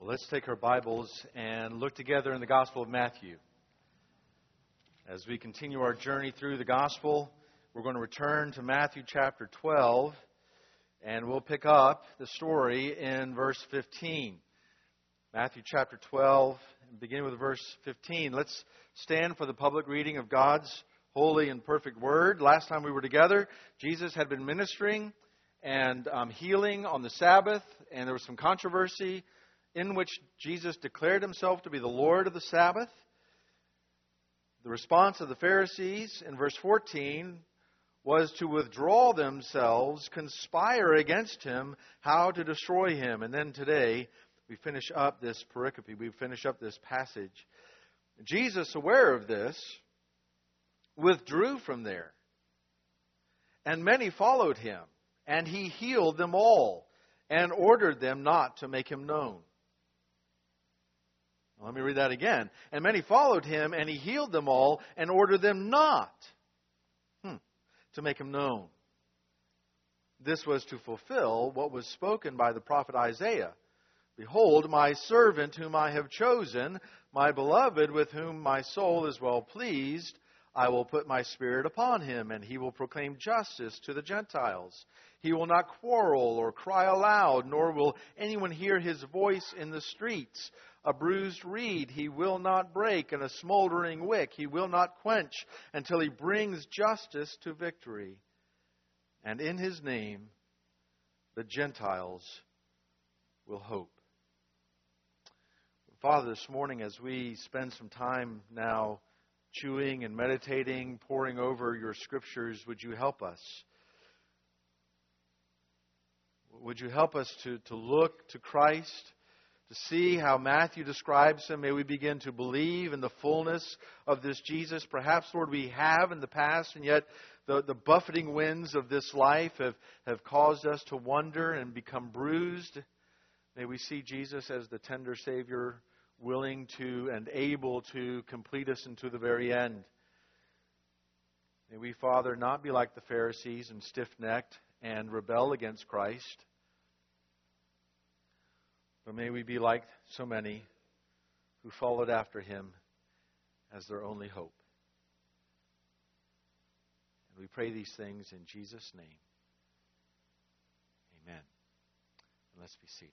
Let's take our Bibles and look together in the Gospel of Matthew. As we continue our journey through the Gospel, we're going to return to Matthew chapter 12, and we'll pick up the story in verse 15. Matthew chapter 12, beginning with verse 15. Let's stand for the public reading of God's holy and perfect Word. Last time we were together, Jesus had been ministering and healing on the Sabbath, and there was some controversy in which Jesus declared himself to be the Lord of the Sabbath. The response of the Pharisees in verse 14 was to withdraw themselves, conspire against him, how to destroy him. And then today, we finish up this pericope, we finish up this passage. Jesus, aware of this, withdrew from there. And many followed him, and he healed them all, and ordered them not to make him known. Let me read that again. And many followed him, and he healed them all, and ordered them not to make him known. This was to fulfill what was spoken by the prophet Isaiah. Behold, my servant whom I have chosen, my beloved with whom my soul is well pleased. I will put my spirit upon him, and he will proclaim justice to the Gentiles. He will not quarrel or cry aloud, nor will anyone hear his voice in the streets. A bruised reed he will not break, and a smoldering wick he will not quench, until he brings justice to victory. And in his name the Gentiles will hope. Father, this morning as we spend some time now chewing and meditating, poring over your Scriptures, would you help us? Would you help us to look to Christ, to see how Matthew describes him? May we begin to believe in the fullness of this Jesus. Perhaps, Lord, we have in the past, and yet the buffeting winds of this life have caused us to wander and become bruised. May we see Jesus as the tender Savior, willing to and able to complete us into the very end. May we, Father, not be like the Pharisees and stiff-necked and rebel against Christ, but may we be like so many who followed after him as their only hope. And we pray these things in Jesus' name. Amen. And let's be seated.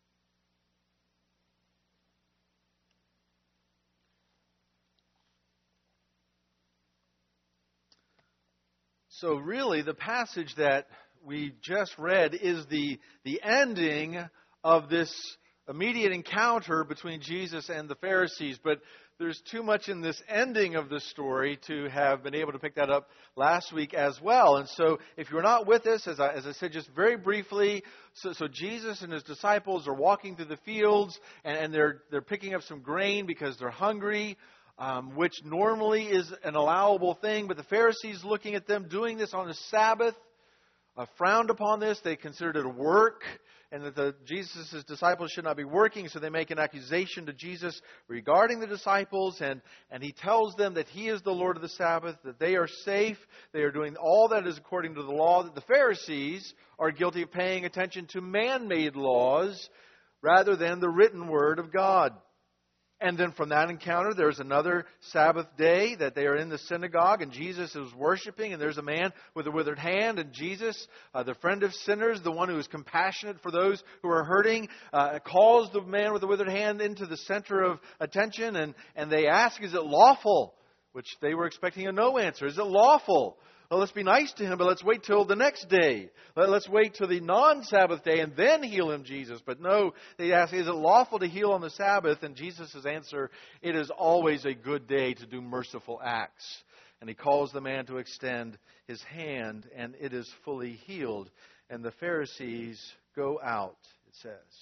So really, the passage that we just read is the ending of this immediate encounter between Jesus and the Pharisees. But there's too much in this ending of the story to have been able to pick that up last week as well. And so if you're not with us, as I said just very briefly, so Jesus and his disciples are walking through the fields, and they're picking up some grain because they're hungry. Which normally is an allowable thing, but the Pharisees, looking at them doing this on the Sabbath, frowned upon this. They considered it a work, and that Jesus' disciples should not be working, so they make an accusation to Jesus regarding the disciples, and he tells them that he is the Lord of the Sabbath, that they are safe, they are doing all that is according to the law, that the Pharisees are guilty of paying attention to man-made laws rather than the written Word of God. And then from that encounter, there's another Sabbath day that they are in the synagogue, and Jesus is worshiping, and there's a man with a withered hand, and Jesus, the friend of sinners, the one who is compassionate for those who are hurting, calls the man with the withered hand into the center of attention, and they ask, is it lawful? Which they were expecting a no answer. Is it lawful? Well, let's be nice to him, but let's wait till the next day. Let's wait till the non-Sabbath day and then heal him, Jesus. But no, they ask, is it lawful to heal on the Sabbath? And Jesus' answer, it is always a good day to do merciful acts. And he calls the man to extend his hand, and it is fully healed. And the Pharisees go out, it says,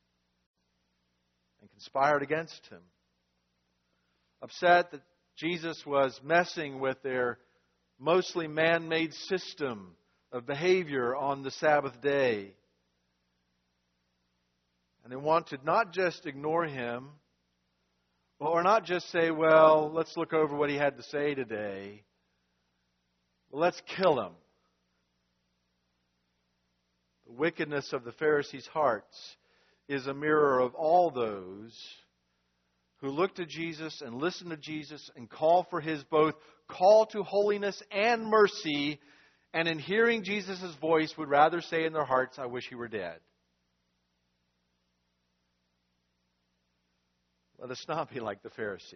and conspired against him. Upset that Jesus was messing with their mostly man-made system of behavior on the Sabbath day. And they wanted not just ignore him, or not just say, well, let's look over what he had to say today. Well, let's kill him. The wickedness of the Pharisees' hearts is a mirror of all those who look to Jesus and listen to Jesus and call for His both call to holiness and mercy, and in hearing Jesus' voice would rather say in their hearts, I wish He were dead. Let us not be like the Pharisees.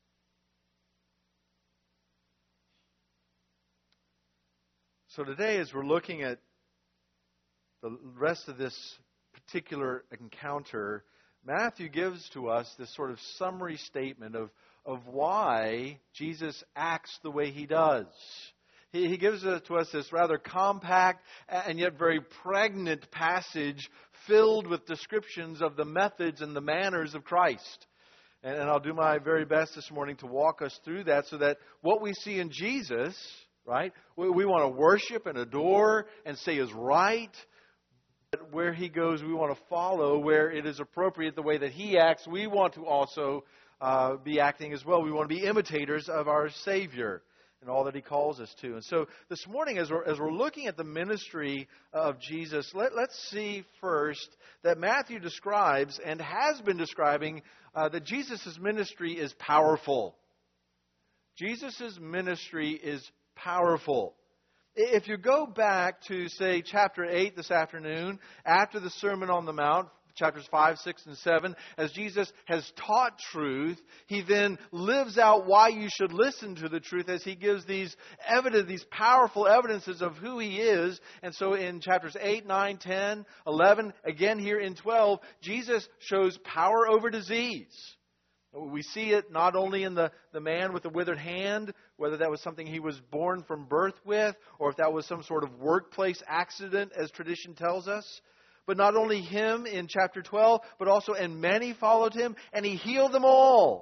So today, as we're looking at the rest of this particular encounter, Matthew gives to us this sort of summary statement of why Jesus acts the way He does. He gives to us this rather compact and yet very pregnant passage filled with descriptions of the methods and the manners of Christ. And I'll do my very best this morning to walk us through that so that what we see in Jesus, right, we want to worship and adore and say is right. But where He goes, we want to follow where it is appropriate, the way that He acts. We want to also be acting as well. We want to be imitators of our Savior and all that He calls us to. And so this morning, as we're looking at the ministry of Jesus, let's see first that Matthew describes and has been describing that Jesus' ministry is powerful. Jesus' ministry is powerful. If you go back to, say, chapter 8 this afternoon, after the Sermon on the Mount, chapters 5, 6, and 7, as Jesus has taught truth, He then lives out why you should listen to the truth as He gives these powerful evidences of who He is. And so in chapters 8, 9, 10, 11, again here in 12, Jesus shows power over disease. We see it not only in the man with the withered hand, whether that was something he was born from birth with, or if that was some sort of workplace accident, as tradition tells us. But not only him in chapter 12, but also, and many followed Him, and He healed them all.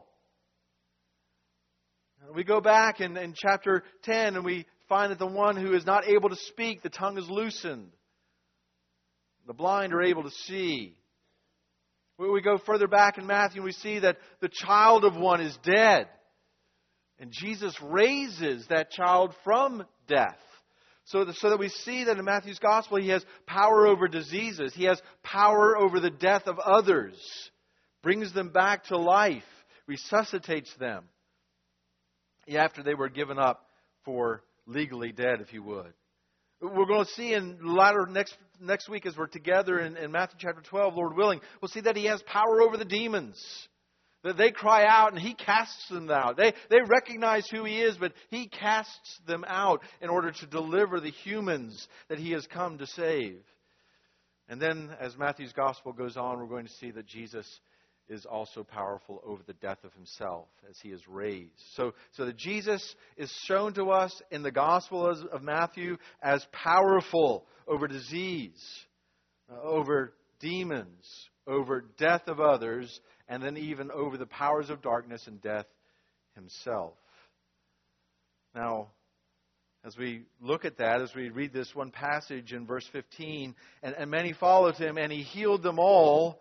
We go back in chapter 10, and we find that the one who is not able to speak, the tongue is loosened. The blind are able to see. We go further back in Matthew and we see that the child of one is dead. And Jesus raises that child from death. So that we see that in Matthew's Gospel He has power over diseases. He has power over the death of others. Brings them back to life. Resuscitates them. After they were given up for legally dead, if you would. We're going to see in latter next week as we're together in Matthew chapter 12, Lord willing, we'll see that He has power over the demons. That they cry out and He casts them out. They recognize who He is, but He casts them out in order to deliver the humans that He has come to save. And then as Matthew's Gospel goes on, we're going to see that Jesus is also powerful over the death of Himself as He is raised. So that Jesus is shown to us in the Gospel of Matthew as powerful over disease, over demons, over death of others, and then even over the powers of darkness and death Himself. Now, as we look at that, as we read this one passage in verse 15, and many followed Him, and He healed them all,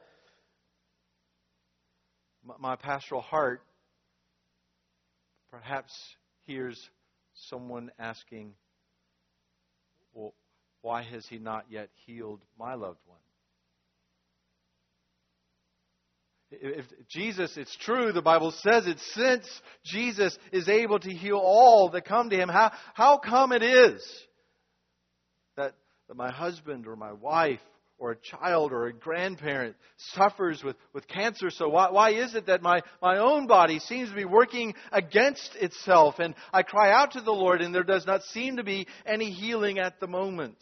my pastoral heart perhaps hears someone asking, well, why has He not yet healed my loved one? If Jesus, it's true, the Bible says it, since Jesus is able to heal all that come to Him, how come it is that my husband or my wife or a child or a grandparent suffers with cancer? So why is it that my own body seems to be working against itself? And I cry out to the Lord and there does not seem to be any healing at the moment.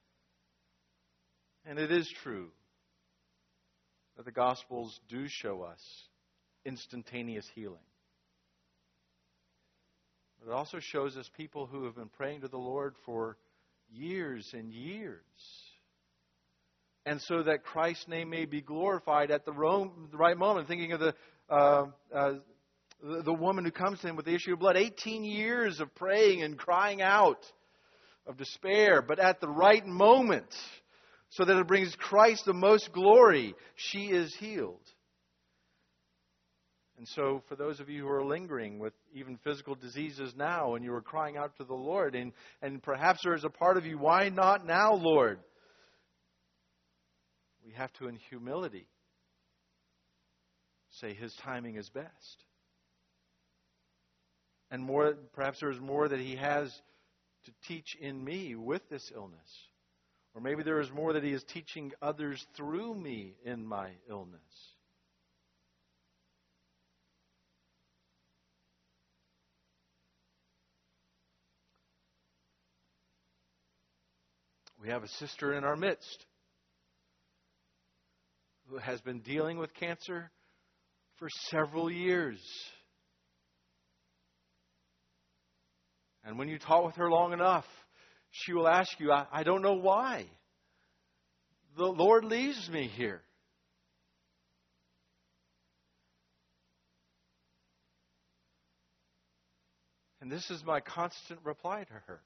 And it is true that the Gospels do show us instantaneous healing. But it also shows us people who have been praying to the Lord for years and years. And so that Christ's name may be glorified at the right moment. Thinking of the woman who comes to Him with the issue of blood. 18 years of praying and crying out of despair. But at the right moment, so that it brings Christ the most glory, she is healed. And so for those of you who are lingering with even physical diseases now, and you are crying out to the Lord, and perhaps there is a part of you, why not now, Lord? We have to, in humility, say His timing is best. And perhaps there's more that He has to teach in me with this illness. Or maybe there is more that He is teaching others through me in my illness. We have a sister in our midst who has been dealing with cancer for several years. And when you talk with her long enough, she will ask you, I don't know why. The Lord leaves me here. And this is my constant reply to her.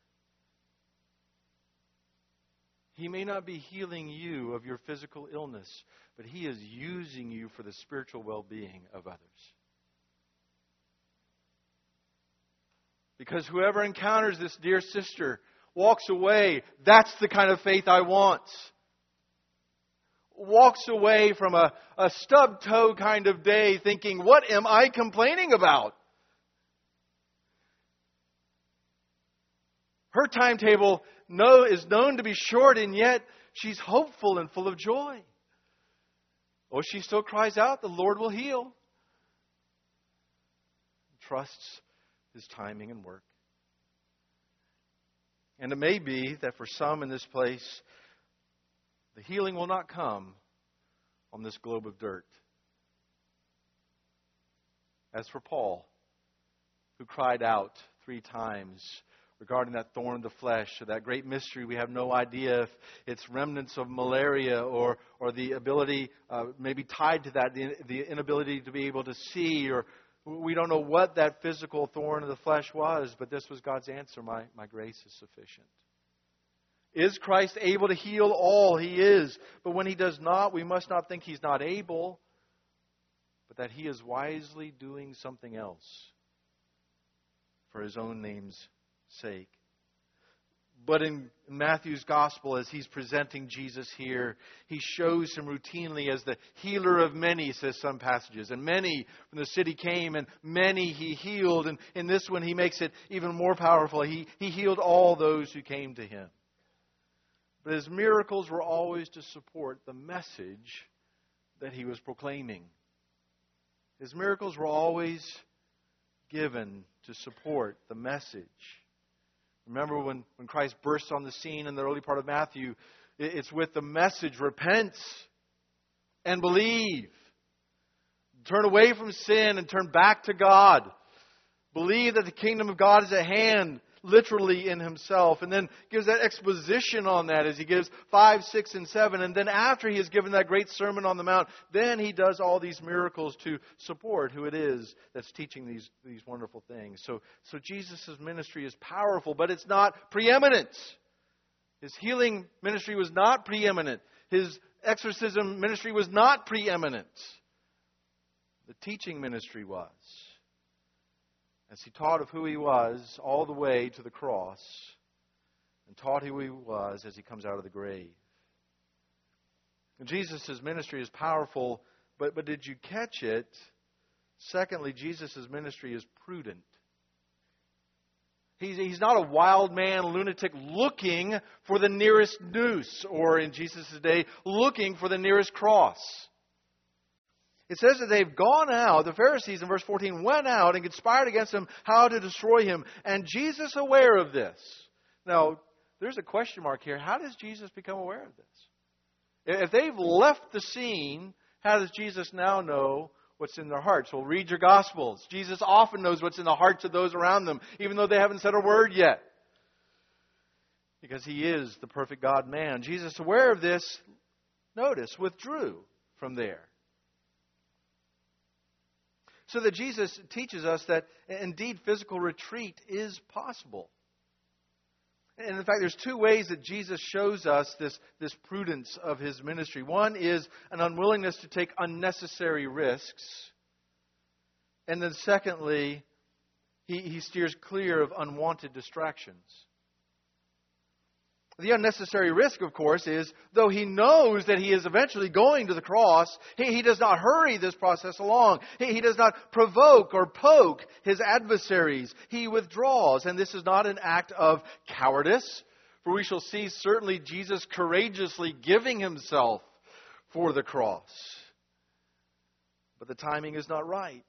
He may not be healing you of your physical illness, but He is using you for the spiritual well-being of others. Because whoever encounters this dear sister walks away, that's the kind of faith I want. Walks away from a stub toe kind of day thinking, what am I complaining about? Her timetable is known to be short, and yet she's hopeful and full of joy. Oh, she still cries out, the Lord will heal. Trusts His timing and work. And it may be that for some in this place, the healing will not come on this globe of dirt. As for Paul, who cried out 3 times regarding that thorn of the flesh, or that great mystery, we have no idea if it's remnants of malaria or the ability, maybe tied to that, the inability to be able to see, or we don't know what that physical thorn of the flesh was, but this was God's answer, my grace is sufficient. Is Christ able to heal all? He is. But when He does not, we must not think He's not able, but that He is wisely doing something else for His own name's sake. But in Matthew's Gospel, as he's presenting Jesus here, he shows Him routinely as the healer of many, says some passages. And many from the city came, and many He healed. And in this one, He makes it even more powerful. He healed all those who came to Him. But His miracles were always to support the message that He was proclaiming. His miracles were always given to support the message. Remember when Christ bursts on the scene in the early part of Matthew, it's with the message, repent and believe. Turn away from sin and turn back to God. Believe that the kingdom of God is at hand, literally in Himself. And then gives that exposition on that as He gives 5, 6, and 7. And then after He has given that great Sermon on the Mount, then He does all these miracles to support who it is that's teaching these wonderful things. So Jesus' ministry is powerful, but it's not preeminent. His healing ministry was not preeminent. His exorcism ministry was not preeminent. The teaching ministry was. As He taught of who He was all the way to the cross, and taught who He was as He comes out of the grave. And Jesus' ministry is powerful, but did you catch it? Secondly, Jesus' ministry is prudent. He's not a wild man, lunatic, looking for the nearest noose, or in Jesus' day, looking for the nearest cross. It says that they've gone out, the Pharisees in verse 14 went out and conspired against Him how to destroy Him. And Jesus aware of this. Now, there's a question mark here. How does Jesus become aware of this? If they've left the scene, how does Jesus now know what's in their hearts? Well, read your Gospels. Jesus often knows what's in the hearts of those around them, even though they haven't said a word yet. Because He is the perfect God-man. Jesus, aware of this, notice, withdrew from there. So that Jesus teaches us that indeed physical retreat is possible. And in fact, there's 2 ways that Jesus shows us this prudence of His ministry. One is an unwillingness to take unnecessary risks. And then secondly, He steers clear of unwanted distractions. The unnecessary risk, of course, is though he knows that he is eventually going to the cross, he does not hurry this process along. He does not provoke or poke his adversaries. He withdraws. And this is not an act of cowardice, for we shall see certainly Jesus courageously giving himself for the cross. But the timing is not right.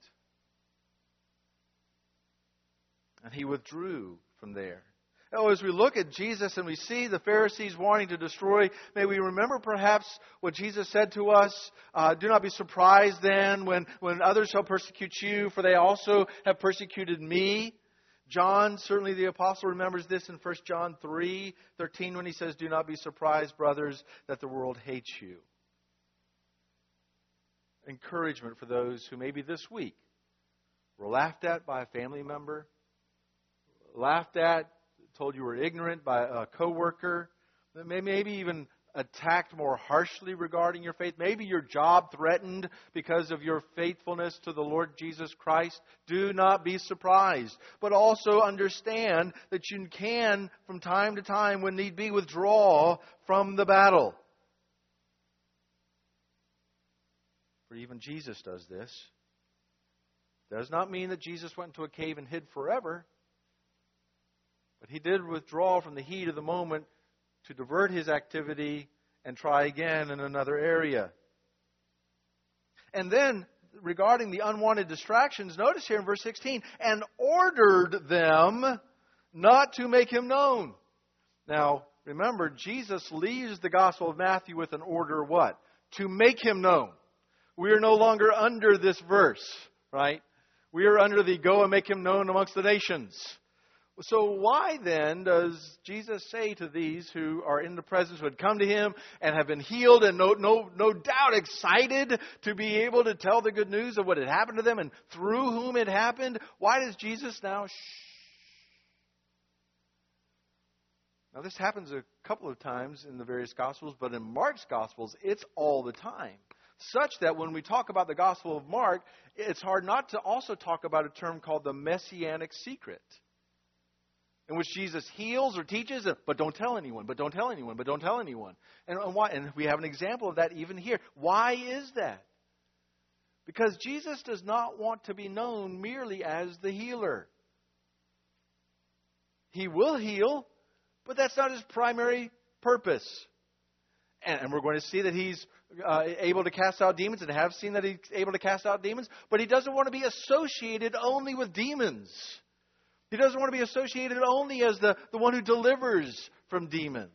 And he withdrew from there. Now, as we look at Jesus and we see the Pharisees wanting to destroy, may we remember perhaps what Jesus said to us. Do not be surprised then when others shall persecute you, for they also have persecuted me. John, certainly the apostle, remembers this in 1 John 3:13 when he says, do not be surprised, brothers, that the world hates you. Encouragement for those who maybe this week were laughed at by a family member, laughed at, told you were ignorant by a coworker, maybe even attacked more harshly regarding your faith, maybe your job threatened because of your faithfulness to the Lord Jesus Christ. Do not be surprised, but also understand that you can, from time to time, when need be, withdraw from the battle. For even Jesus does this. Does not mean that Jesus went into a cave and hid forever. But he did withdraw from the heat of the moment to divert his activity and try again in another area. And then, regarding the unwanted distractions, notice here in verse 16, and ordered them not to make him known. Now, remember, Jesus leaves the Gospel of Matthew with an order what? To make him known. We are no longer under this verse, right? We are under the go and make him known amongst the nations. So why then does Jesus say to these who are in the presence, who had come to him and have been healed and no doubt excited to be able to tell the good news of what had happened to them and through whom it happened, why does Jesus now Now this happens a couple of times in the various Gospels, but in Mark's Gospels, it's all the time. Such that when we talk about the Gospel of Mark, it's hard not to also talk about a term called the Messianic secret, in which Jesus heals or teaches, but don't tell anyone, but don't tell anyone, but don't tell anyone. And why? And we have an example of that even here. Why is that? Because Jesus does not want to be known merely as the healer. He will heal, but that's not his primary purpose. And we're going to see that he's able to cast out demons, and have seen that he's able to cast out demons, but he doesn't want to be associated only with demons. He doesn't want to be associated only as the one who delivers from demons.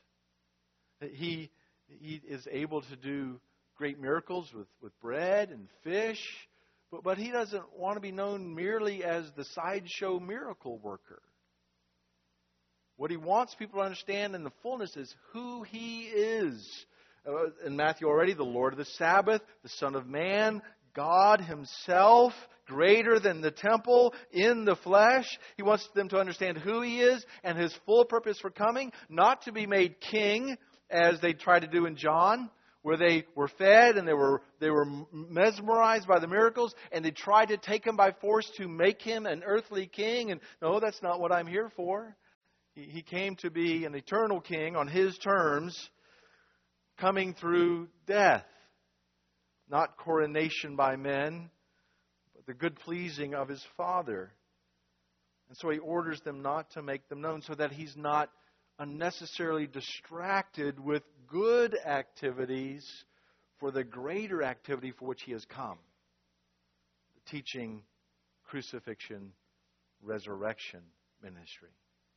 He is able to do great miracles with bread and fish, but he doesn't want to be known merely as the sideshow miracle worker. What he wants people to understand in the fullness is who he is. In Matthew already, the Lord of the Sabbath, the Son of Man, God himself, greater than the temple, in the flesh. He wants them to understand who he is and his full purpose for coming, not to be made king, as they tried to do in John, where they were fed and they were mesmerized by the miracles, and they tried to take him by force to make him an earthly king. And no, that's not what I'm here for. He came to be an eternal king on his terms, coming through death. Not coronation by men, but the good pleasing of his Father. And so he orders them not to make them known, so that he's not unnecessarily distracted with good activities for the greater activity for which he has come. The teaching, crucifixion, resurrection ministry.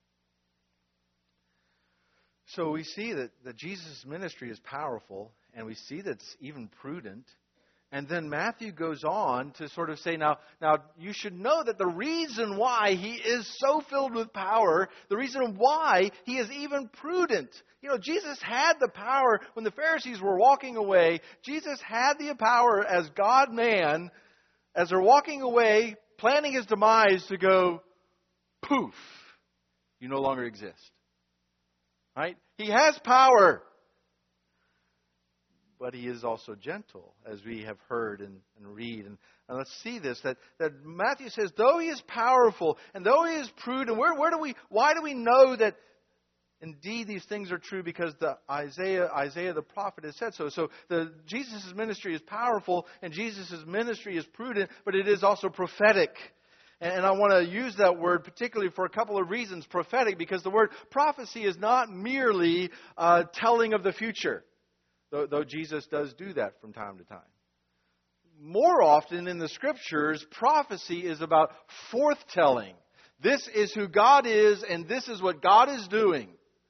So we see that Jesus' ministry is powerful, and we see that it's even prudent. And then Matthew goes on to sort of say, now you should know that the reason why he is so filled with power, the reason why he is even prudent. You know, Jesus had the power when the Pharisees were walking away. Jesus had the power as God-man, as they're walking away, planning his demise, to go, poof, you no longer exist. Right? He has power. But he is also gentle, as we have heard and read. And let's see this, that Matthew says, though he is powerful and though he is prudent, why do we know that Indeed, these things are true because Isaiah the prophet has said so. So Jesus' ministry is powerful and Jesus' ministry is prudent, but it is also prophetic. And I want to use that word particularly for a couple of reasons. Prophetic, because the word prophecy is not merely telling of the future, though Jesus does do that from time to time. More often in the Scriptures, prophecy is about forthtelling. This is who God is, and this is what God is doing.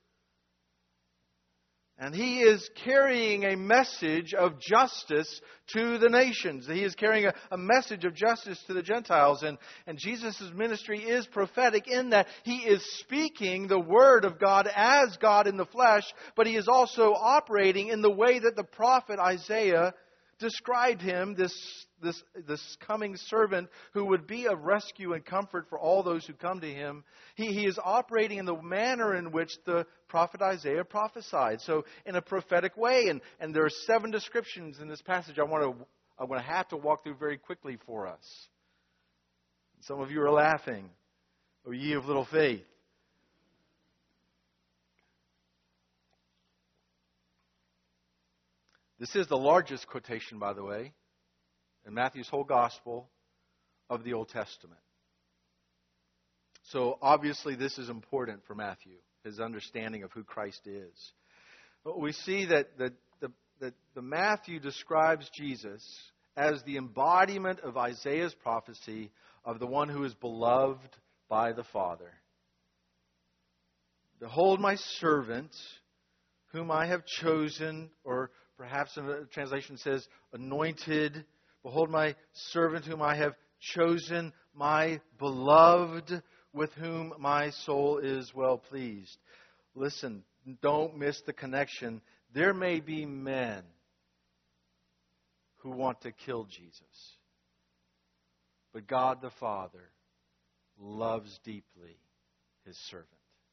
And He is carrying a message of justice to the nations. He is carrying a message of justice to the Gentiles. And Jesus' ministry is prophetic in that He is speaking the Word of God as God in the flesh, but He is also operating in the way that the prophet Isaiah described Him, this coming servant who would be a rescue and comfort for all those who come to Him. He is operating in the manner in which the prophet Isaiah prophesied. So in a prophetic way. And there are 7 descriptions in this passage I'm going to have to walk through very quickly for us. Some of you are laughing. O ye of little faith. This is the largest quotation, by the way, in Matthew's whole gospel of the Old Testament. So obviously this is important for Matthew, his understanding of who Christ is. But we see that Matthew describes Jesus as the embodiment of Isaiah's prophecy of the one who is beloved by the Father. Behold my servant, whom I have chosen, or perhaps a translation says anointed. Behold my servant whom I have chosen, my beloved, with whom my soul is well pleased. Listen, don't miss the connection. There may be men who want to kill Jesus. But God the Father loves deeply His servant.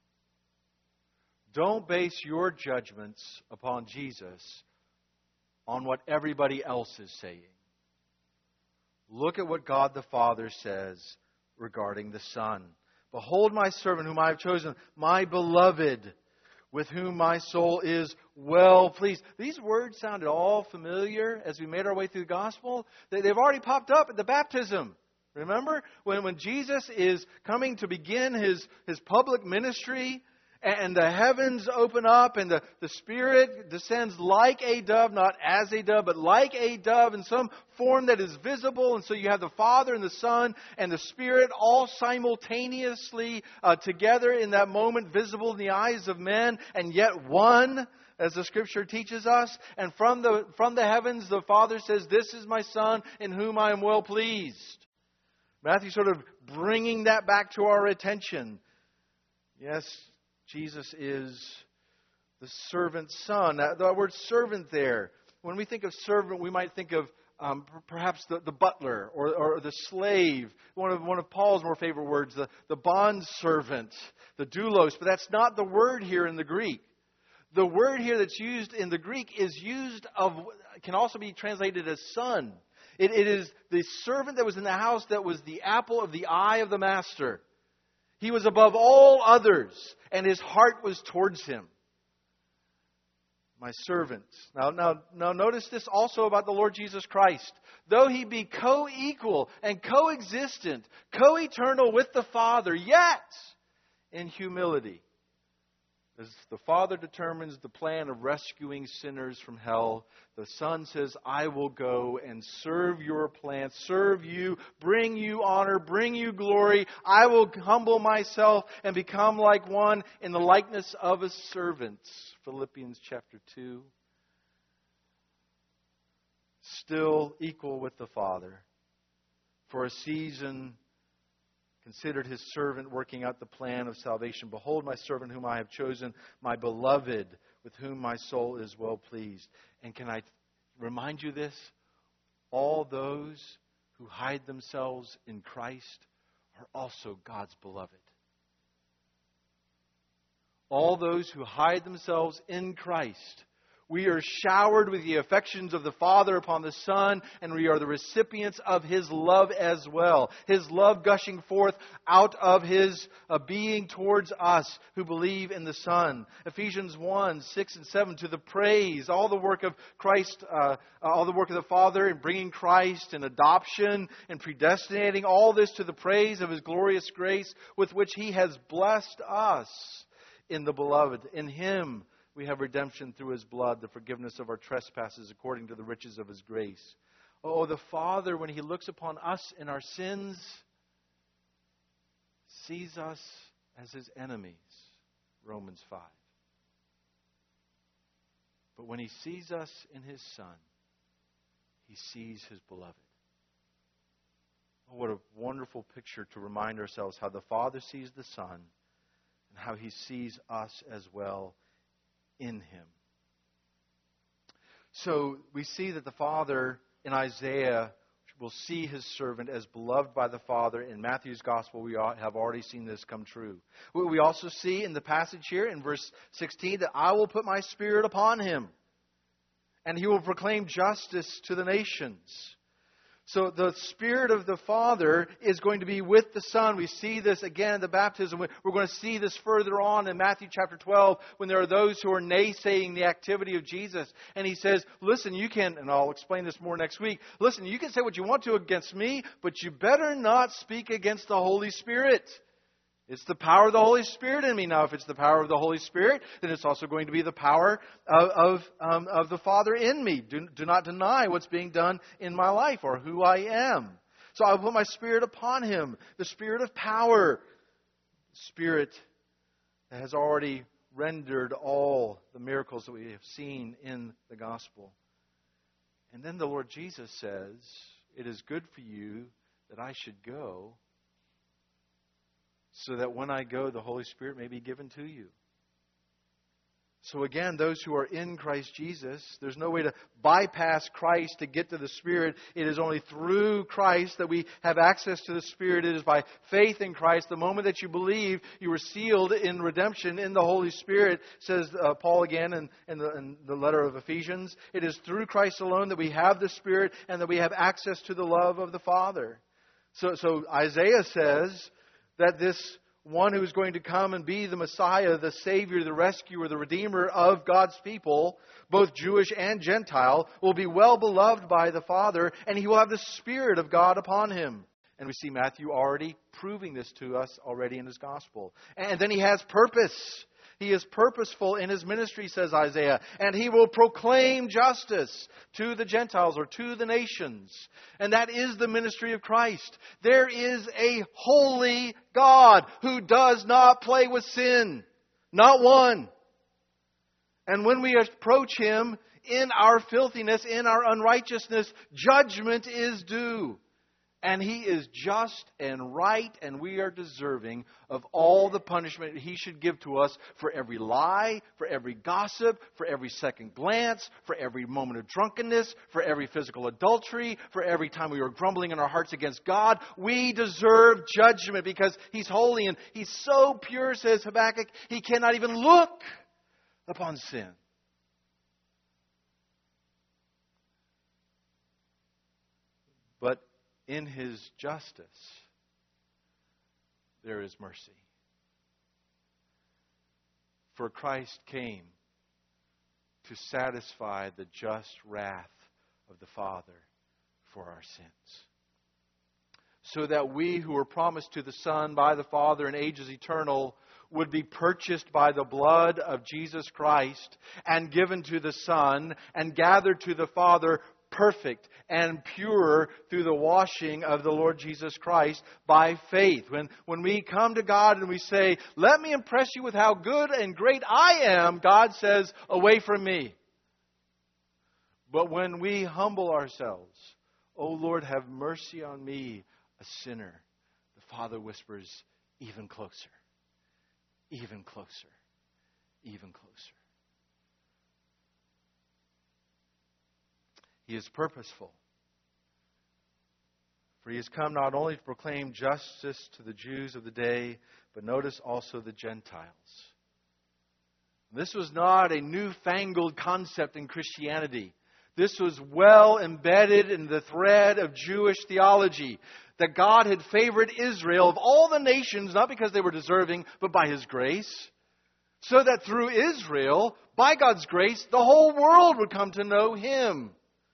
Don't base your judgments upon Jesus on what everybody else is saying. Look at what God the Father says regarding the Son. Behold my servant whom I have chosen, my beloved, with whom my soul is well pleased. These words sounded all familiar as we made our way through the gospel. They've already popped up at the baptism. Remember? When Jesus is coming to begin His public ministry, and the heavens open up and the Spirit descends like a dove, not as a dove, but like a dove in some form that is visible. And so you have the Father and the Son and the Spirit all simultaneously together in that moment, visible in the eyes of men, and yet one, as the Scripture teaches us. And from the heavens, the Father says, "This is my Son in whom I am well pleased." Matthew sort of bringing that back to our attention. Yes, Jesus is the servant's son. The word servant there, when we think of servant, we might think of perhaps the butler or the slave. One of Paul's more favorite words, the bond servant, the doulos. But that's not the word here in the Greek. The word here that's used in the Greek can also be translated as son. It is the servant that was in the house that was the apple of the eye of the master. He was above all others, and his heart was towards him. My servant. Now notice this also about the Lord Jesus Christ. Though He be co-equal and co-existent, co-eternal with the Father, yet in humility. As the Father determines the plan of rescuing sinners from hell, the Son says, I will go and serve your plan, serve you, bring you honor, bring you glory. I will humble myself and become like one in the likeness of a servant. Philippians chapter 2. Still equal with the Father. For a season considered His servant, working out the plan of salvation. Behold my servant whom I have chosen, my beloved, with whom my soul is well pleased. And can I remind you this? All those who hide themselves in Christ are also God's beloved. All those who hide themselves in Christ We are showered with the affections of the Father upon the Son, and we are the recipients of His love as well. His love gushing forth out of His being towards us who believe in the Son. Ephesians 1, 6 and 7, to the praise, all the work of Christ, all the work of the Father in bringing Christ and adoption and predestinating, all this to the praise of His glorious grace with which He has blessed us in the Beloved. In Him we have redemption through His blood, the forgiveness of our trespasses according to the riches of His grace. Oh, the Father, when He looks upon us in our sins, sees us as His enemies. Romans 5. But when He sees us in His Son, He sees His beloved. Oh, what a wonderful picture to remind ourselves how the Father sees the Son and how He sees us as well in Him. So we see that the Father in Isaiah will see His servant as beloved by the Father. In Matthew's Gospel, we have already seen this come true. We also see in the passage here in verse 16 that I will put my Spirit upon Him, and He will proclaim justice to the nations. So the Spirit of the Father is going to be with the Son. We see this again in the baptism. We're going to see this further on in Matthew chapter 12 when there are those who are naysaying the activity of Jesus. And He says, listen, you can, and I'll explain this more next week, listen, you can say what you want to against me, but you better not speak against the Holy Spirit. It's the power of the Holy Spirit in me. Now, if it's the power of the Holy Spirit, then it's also going to be the power of the Father in me. Do not deny what's being done in my life or who I am. So I will put my Spirit upon Him, the Spirit of power, the Spirit that has already rendered all the miracles that we have seen in the Gospel. And then the Lord Jesus says, it is good for you that I should go, so that when I go, the Holy Spirit may be given to you. So again, those who are in Christ Jesus, there's no way to bypass Christ to get to the Spirit. It is only through Christ that we have access to the Spirit. It is by faith in Christ. The moment that you believe, you are sealed in redemption in the Holy Spirit, says Paul again in the letter of Ephesians. It is through Christ alone that we have the Spirit and that we have access to the love of the Father. So Isaiah says that this one who is going to come and be the Messiah, the Savior, the Rescuer, the Redeemer of God's people, both Jewish and Gentile, will be well beloved by the Father, and He will have the Spirit of God upon Him. And we see Matthew already proving this to us already in his Gospel. And then He has purpose. He is purposeful in His ministry, says Isaiah, and He will proclaim justice to the Gentiles or to the nations. And that is the ministry of Christ. There is a holy God who does not play with sin. Not one. And when we approach Him in our filthiness, in our unrighteousness, judgment is due. And He is just and right, and we are deserving of all the punishment He should give to us for every lie, for every gossip, for every second glance, for every moment of drunkenness, for every physical adultery, for every time we are grumbling in our hearts against God. We deserve judgment because He's holy and He's so pure, says Habakkuk, He cannot even look upon sin. But in His justice, there is mercy. For Christ came to satisfy the just wrath of the Father for our sins, so that we who were promised to the Son by the Father in ages eternal would be purchased by the blood of Jesus Christ and given to the Son and gathered to the Father perfect and pure through the washing of the Lord Jesus Christ by faith. When we come to God and we say, let me impress you with how good and great I am, God says, away from me. But when we humble ourselves, O Lord, have mercy on me, a sinner, the Father whispers, even closer, even closer, even closer. He is purposeful. For He has come not only to proclaim justice to the Jews of the day, but notice also the Gentiles. This was not a newfangled concept in Christianity. This was well embedded in the thread of Jewish theology, that God had favored Israel of all the nations, not because they were deserving, but by His grace, so that through Israel, by God's grace, the whole world would come to know Him.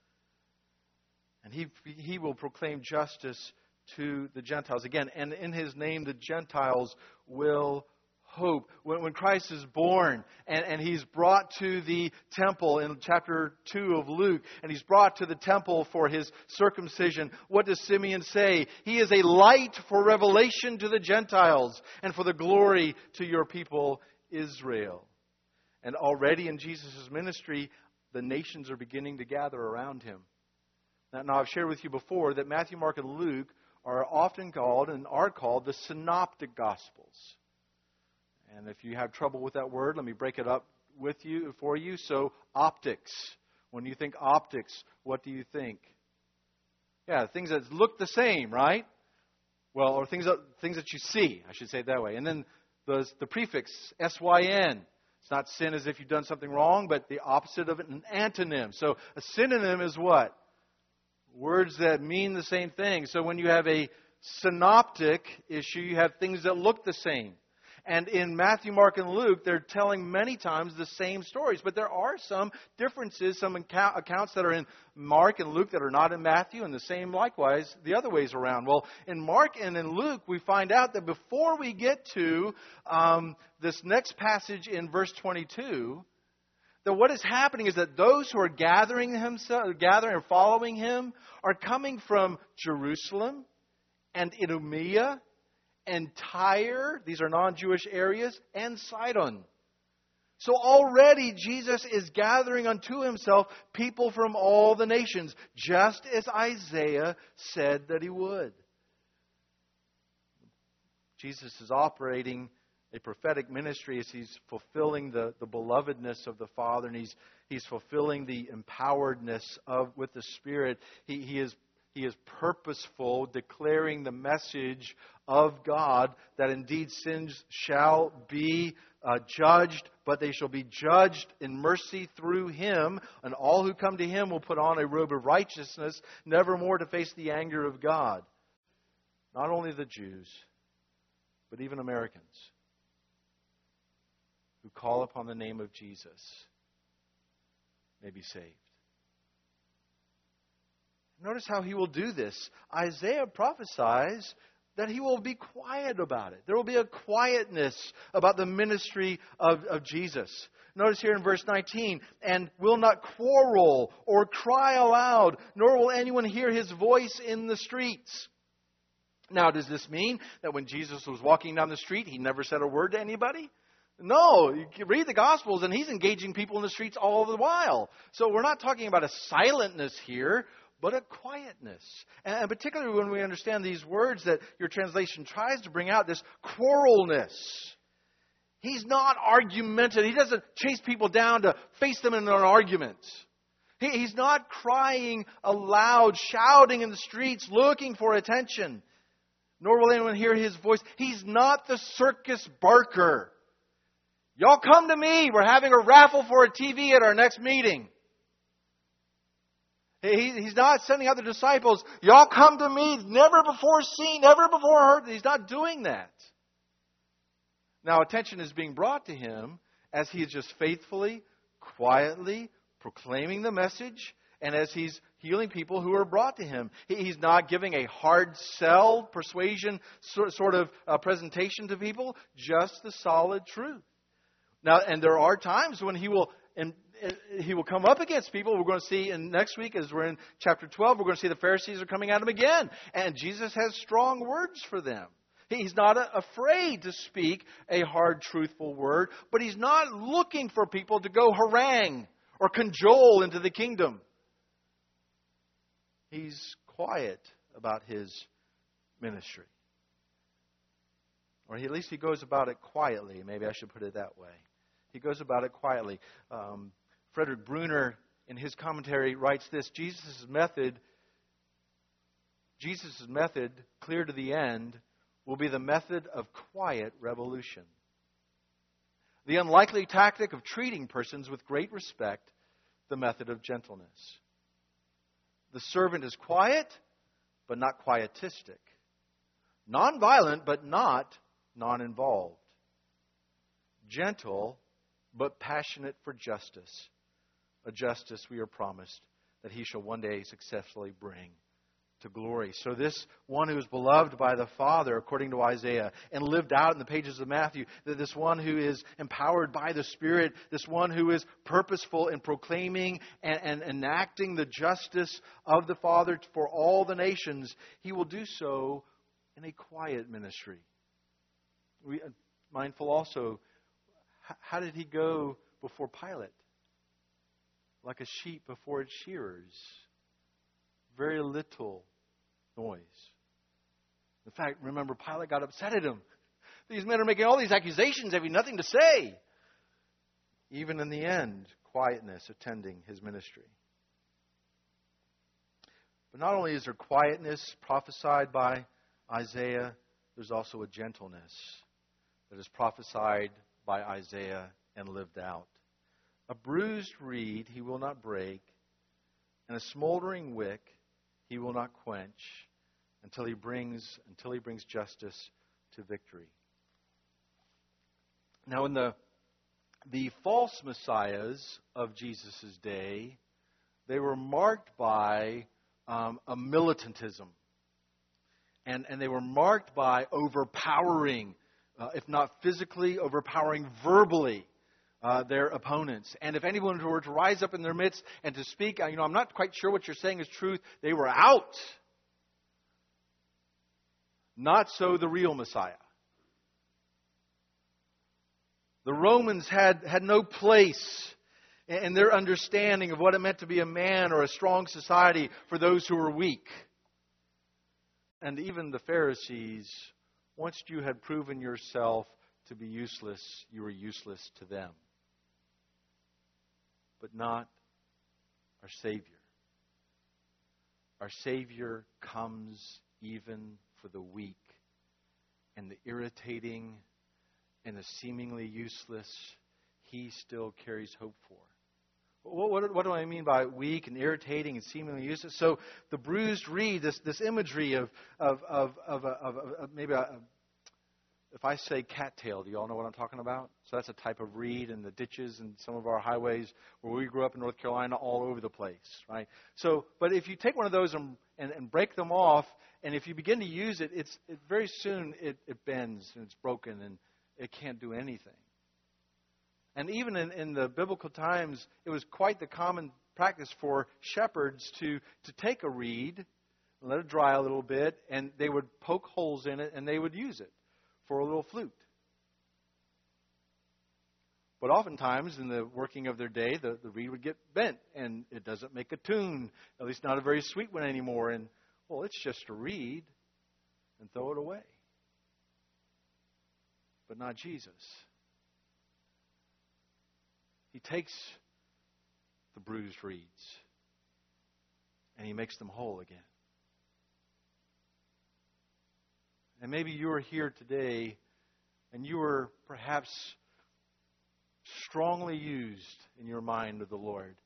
And He will proclaim justice to the Gentiles. Again, and in His name the Gentiles will hope. When Christ is born and He's brought to the temple in chapter 2 of Luke, and He's brought to the temple for His circumcision, what does Simeon say? He is a light for revelation to the Gentiles and for the glory to your people Israel. And already in Jesus' ministry, the nations are beginning to gather around Him. Now I've shared with you before that Matthew, Mark, and Luke are often called and are called the Synoptic Gospels. And if you have trouble with that word, let me break it up for you. So, optics. When you think optics, what do you think? Yeah, things that look the same, right? Well, or things that you see, I should say it that way. And then the prefix, S-Y-N. It's not sin as if you've done something wrong, but the opposite of it, an antonym. So, a synonym is what? Words that mean the same thing. So, when you have a synoptic issue, you have things that look the same. And in Matthew, Mark, and Luke, they're telling many times the same stories. But there are some differences, some accounts that are in Mark and Luke that are not in Matthew, and the same likewise the other ways around. Well, in Mark and in Luke, we find out that before we get to this next passage in verse 22, that what is happening is that those who are gathering and following Him are coming from Jerusalem and Idumea and Tyre, these are non-Jewish areas, and Sidon. So already Jesus is gathering unto Himself people from all the nations, just as Isaiah said that He would. Jesus is operating a prophetic ministry as He's fulfilling the belovedness of the Father, and He's fulfilling the empoweredness with the Spirit. He is purposeful, declaring the message of God that indeed sins shall be judged, but they shall be judged in mercy through Him, and all who come to Him will put on a robe of righteousness, never more to face the anger of God. Not only the Jews, but even Americans who call upon the name of Jesus may be saved. Notice how He will do this. Isaiah prophesies that He will be quiet about it. There will be a quietness about the ministry of Jesus. Notice here in verse 19, and will not quarrel or cry aloud, nor will anyone hear His voice in the streets. Now, does this mean that when Jesus was walking down the street, He never said a word to anybody? No, you read the Gospels and He's engaging people in the streets all the while. So we're not talking about a silentness here, but a quietness. And particularly when we understand these words that your translation tries to bring out, this quarrelness. He's not argumentative. He doesn't chase people down to face them in an argument. He's not crying aloud, shouting in the streets, looking for attention. Nor will anyone hear His voice. He's not the circus barker. Y'all come to me. We're having a raffle for a TV at our next meeting. He's not sending out the disciples. Y'all come to me. Never before seen, never before heard. He's not doing that. Now, attention is being brought to Him as He is just faithfully, quietly proclaiming the message, and as He's healing people who are brought to Him. He's not giving a hard sell, persuasion sort of presentation to people, just the solid truth. Now, and there are times when He will come up against people. We're going to see in next week, as we're in chapter 12, we're going to see the Pharisees are coming at Him again. And Jesus has strong words for them. He's not afraid to speak a hard, truthful word, but He's not looking for people to go harangue or cajole into the kingdom. He's quiet about His ministry. Or at least He goes about it quietly. Maybe I should put it that way. He goes about it quietly. Frederick Bruner, in his commentary, writes this: Jesus' method, clear to the end, will be the method of quiet revolution. The unlikely tactic of treating persons with great respect, the method of gentleness. The servant is quiet, but not quietistic. Non-violent, but not non-involved. Gentle, but passionate for justice. A justice we are promised that he shall one day successfully bring to glory. So this one who is beloved by the Father, according to Isaiah, and lived out in the pages of Matthew, this one who is empowered by the Spirit, this one who is purposeful in proclaiming and enacting the justice of the Father for all the nations, he will do so in a quiet ministry. We are mindful also, how did he go before Pilate? Like a sheep before its shearers. Very little noise. In fact, remember, Pilate got upset at him. These men are making all these accusations, having nothing to say. Even in the end, quietness attending his ministry. But not only is there quietness prophesied by Isaiah, there's also a gentleness that is prophesied by Isaiah and lived out. A bruised reed he will not break, and a smoldering wick he will not quench until he brings justice to victory. Now, in the false messiahs of Jesus' day, they were marked by a militantism. And they were marked by overpowering, if not physically, overpowering verbally their opponents. And if anyone were to rise up in their midst and to speak, I'm not quite sure what you're saying is truth, they were out. Not so the real Messiah. The Romans had no place in their understanding of what it meant to be a man or a strong society for those who were weak. And even the Pharisees, once you had proven yourself to be useless, you were useless to them. But not our Savior. Our Savior comes even for the weak and the irritating and the seemingly useless. He still carries hope for. What do I mean by weak and irritating and seemingly useless? So the bruised reed, this imagery of maybe if I say cattail, do you all know what I'm talking about? So that's a type of reed in the ditches and some of our highways where we grew up in North Carolina, all over the place, right? So, but if you take one of those and break them off, and if you begin to use it, it very soon it bends and it's broken and it can't do anything. And even in the biblical times, it was quite the common practice for shepherds to take a reed, let it dry a little bit, and they would poke holes in it and they would use it for a little flute. But oftentimes, in the working of their day, the reed would get bent, and it doesn't make a tune, at least not a very sweet one anymore. And, well, it's just a reed, and throw it away. But not Jesus. He takes the bruised reeds, and he makes them whole again. And maybe you are here today, and you were perhaps strongly used in your mind of the Lord.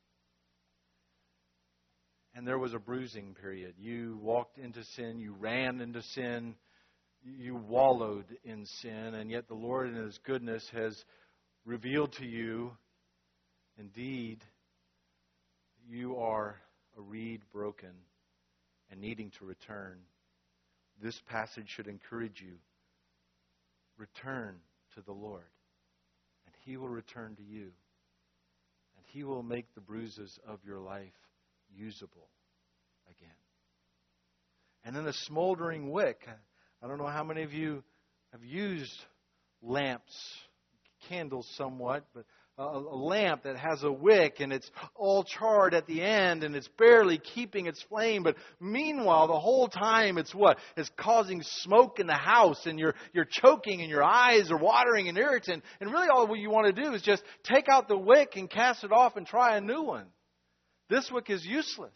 And there was a bruising period. You walked into sin, you ran into sin, you wallowed in sin, and yet the Lord in His goodness has revealed to you, indeed, you are a reed broken and needing to return. This passage should encourage you. Return to the Lord, and He will return to you, and He will make the bruises of your life usable again. And then a smoldering wick. I don't know how many of you have used lamps, candles somewhat, but a lamp that has a wick and it's all charred at the end and it's barely keeping its flame. But meanwhile, the whole time it's what? It's causing smoke in the house and you're choking and your eyes are watering and irritant. And really all you want to do is just take out the wick and cast it off and try a new one. This wick is useless.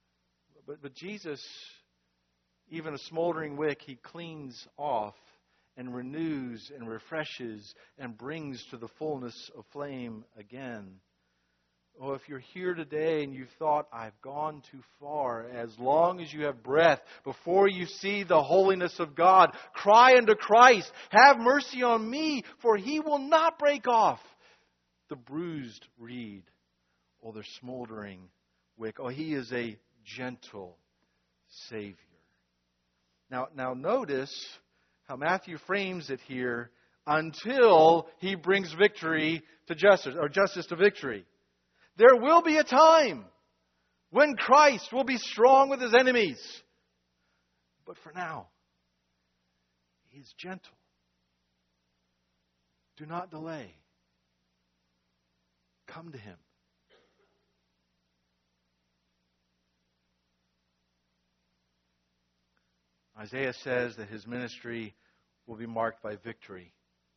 But Jesus, even a smoldering wick, He cleans off and renews and refreshes and brings to the fullness of flame again. Oh, if you're here today and you thought, I've gone too far, as long as you have breath, before you see the holiness of God, cry unto Christ, have mercy on me, for He will not break off the bruised reed or the smoldering wick. Oh, He is a gentle Savior. Now notice how Matthew frames it here, until He brings victory to justice, or justice to victory. There will be a time when Christ will be strong with His enemies. But for now, He is gentle. Do not delay. Come to Him. Isaiah says that His ministry will be marked by victory.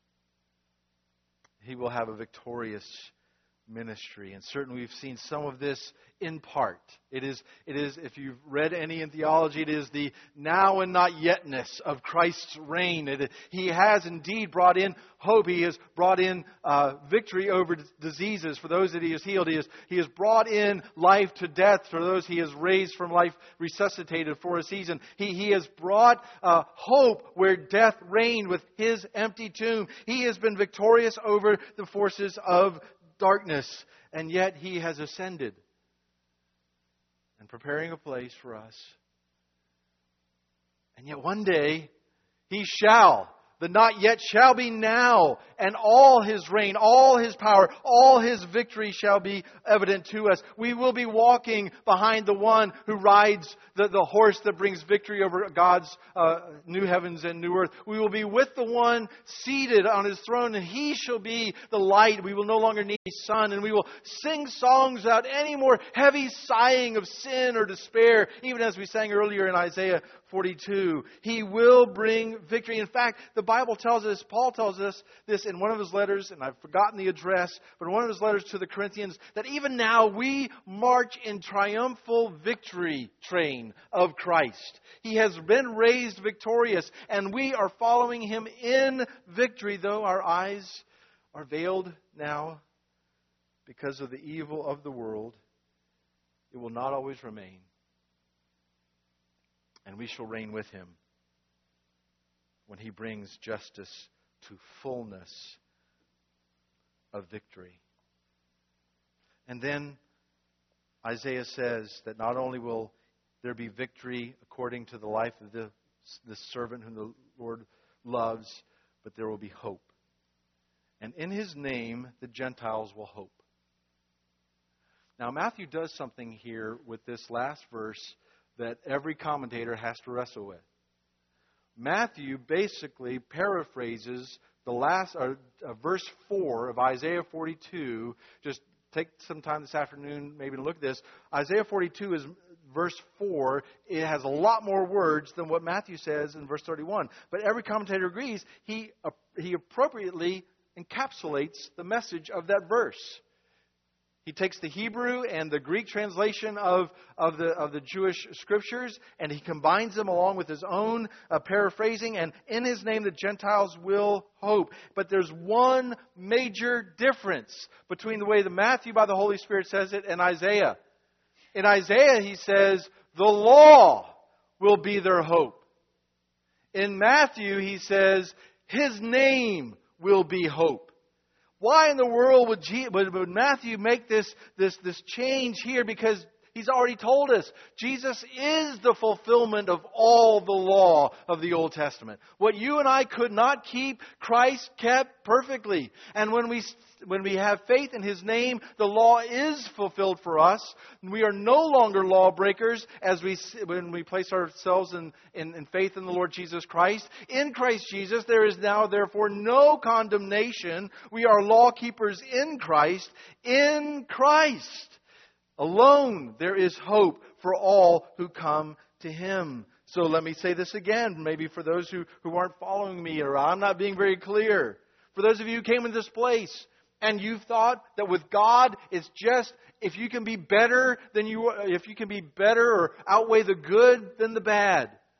He will have a victorious ministry. And certainly we've seen some of this in part. It is, if you've read any in theology, it is the now and not yetness of Christ's reign. He has indeed brought in hope. He has brought in victory over diseases for those that He has healed. He has brought in life to death for those He has raised from life, resuscitated for a season. He has brought hope where death reigned with His empty tomb. He has been victorious over the forces of darkness, and yet He has ascended and preparing a place for us. And yet one day He shall, the not yet shall be now, and all His reign, all His power, all His victory shall be evident to us. We will be walking behind the one who rides the horse that brings victory over God's new heavens and new earth. We will be with the one seated on His throne, and He shall be the light. We will no longer need sun, and we will sing songs without any more heavy sighing of sin or despair, even as we sang earlier in Isaiah 42. He will bring victory. In fact, the Bible tells us, Paul tells us this in one of his letters, and I've forgotten the address, but in one of his letters to the Corinthians, that even now we march in triumphal victory train of Christ. He has been raised victorious, and we are following Him in victory, though our eyes are veiled now because of the evil of the world. It will not always remain. And we shall reign with Him when He brings justice to fullness of victory. And then Isaiah says that not only will there be victory according to the life of this servant whom the Lord loves, but there will be hope. And in His name, the Gentiles will hope. Now, Matthew does something here with this last verse that every commentator has to wrestle with. Matthew basically paraphrases the last verse 4 of Isaiah 42. Just take some time this afternoon maybe to look at this. Isaiah 42 is verse 4. It has a lot more words than what Matthew says in verse 31. But every commentator agrees he appropriately encapsulates the message of that verse. He takes the Hebrew and the Greek translation of the Jewish scriptures, and he combines them along with his own paraphrasing. And in His name, the Gentiles will hope. But there's one major difference between the way that Matthew, by the Holy Spirit, says it, and Isaiah. In Isaiah, he says, the law will be their hope. In Matthew, he says, His name will be hope. Why in the world would Matthew make this change here? Because he's already told us Jesus is the fulfillment of all the law of the Old Testament. What you and I could not keep, Christ kept perfectly. And when we have faith in His name, the law is fulfilled for us. We are no longer lawbreakers when we place ourselves in faith in the Lord Jesus Christ. In Christ Jesus, there is now therefore no condemnation. We are law keepers in Christ. In Christ alone there is hope for all who come to Him. So let me say this again, maybe for those who aren't following me, or I'm not being very clear. For those of you who came into this place and you thought that with God it's just if you can be better or outweigh the good than the bad.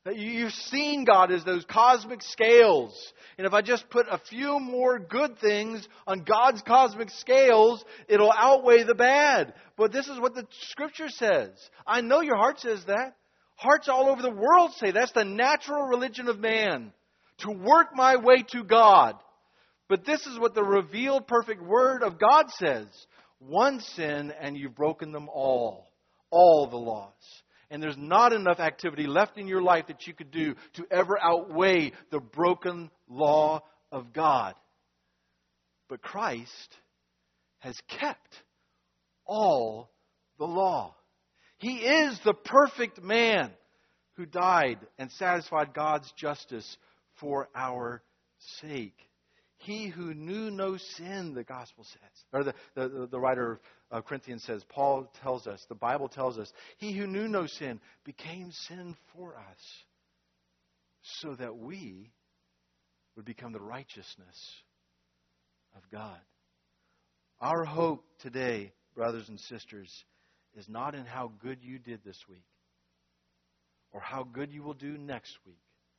You've seen God as those cosmic scales. And if I just put a few more good things on God's cosmic scales, it'll outweigh the bad. But this is what the Scripture says. I know your heart says that. Hearts all over the world say that's the natural religion of man. To work my way to God. But this is what the revealed perfect Word of God says. One sin and you've broken them all. All the laws. And there's not enough activity left in your life that you could do to ever outweigh the broken law of God. But Christ has kept all the law. He is the perfect man who died and satisfied God's justice for our sake. He who knew no sin, the gospel says. Or the writer of Corinthians says, Paul tells us, the Bible tells us, he who knew no sin became sin for us so that we would become the righteousness of God. Our hope today, brothers and sisters, is not in how good you did this week or how good you will do next week.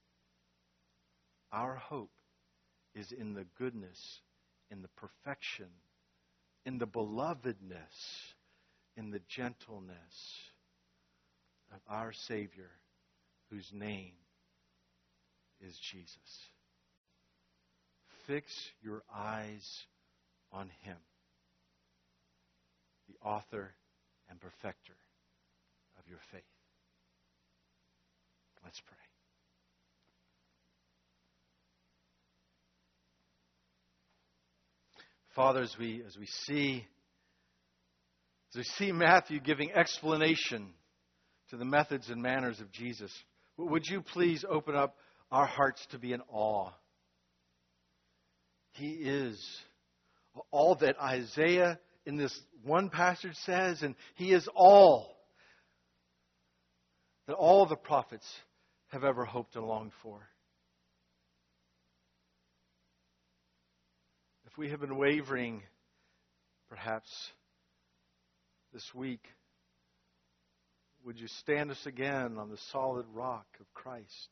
Our hope is in the goodness, in the perfection, in the belovedness, in the gentleness of our Savior, whose name is Jesus. Fix your eyes on Him, the author and perfecter of your faith. Let's pray. Father, as we see Matthew giving explanation to the methods and manners of Jesus, would you please open up our hearts to be in awe? He is all that Isaiah in this one passage says, and He is all that all the prophets have ever hoped and longed for. If we have been wavering, perhaps, this week, would you stand us again on the solid rock of Christ?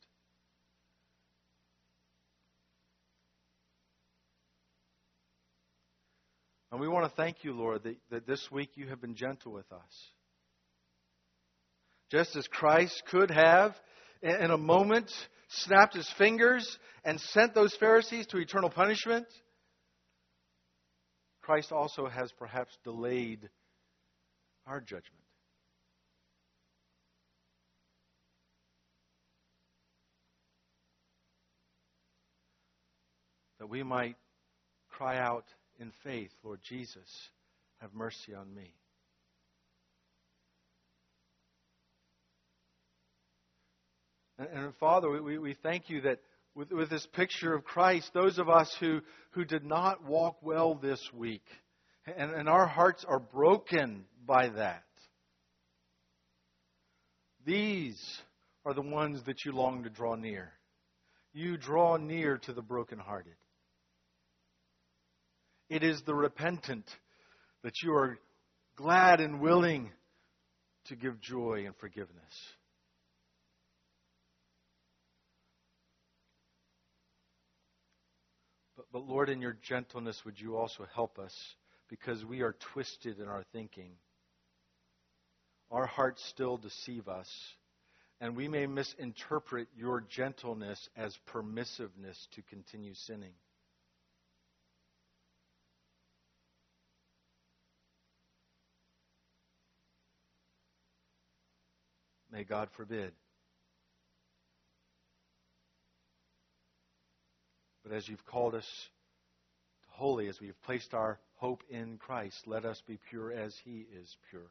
And we want to thank you, Lord, that this week you have been gentle with us. Just as Christ could have, in a moment, snapped His fingers and sent those Pharisees to eternal punishment, Christ also has perhaps delayed our judgment. That we might cry out in faith, Lord Jesus, have mercy on me. And Father, we thank you that with this picture of Christ, those of us who did not walk well this week, and our hearts are broken by that, these are the ones that you long to draw near. You draw near to the brokenhearted. It is the repentant that you are glad and willing to give joy and forgiveness. But Lord, in your gentleness, would you also help us, because we are twisted in our thinking. Our hearts still deceive us, and we may misinterpret your gentleness as permissiveness to continue sinning. May God forbid. But as you've called us to holy, as we've placed our hope in Christ, let us be pure as He is pure.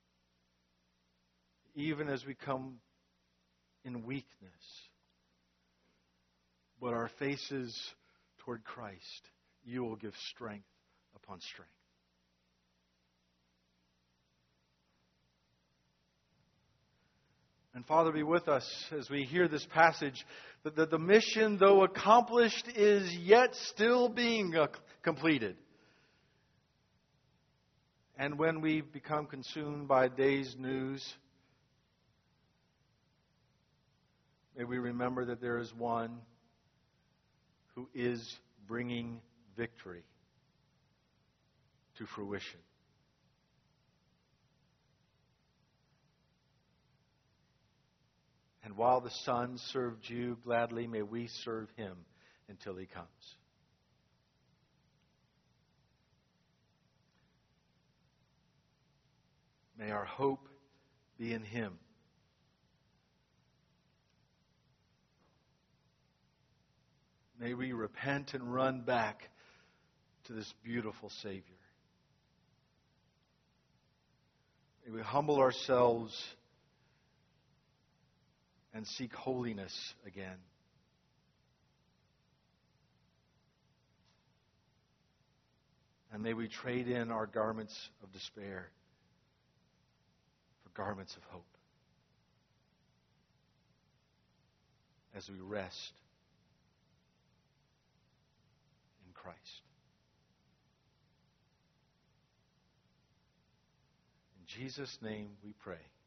Even as we come in weakness, but our faces toward Christ, you will give strength upon strength. And Father, be with us as we hear this passage, that the mission, though accomplished, is yet still being completed. And when we become consumed by a day's news, May we remember that there is one who is bringing victory to fruition. And while the Son served you gladly, may we serve Him until He comes. May our hope be in Him. May we repent and run back to this beautiful Savior. May we humble ourselves and seek holiness again. And may we trade in our garments of despair for garments of hope as we rest in Christ. In Jesus' name we pray.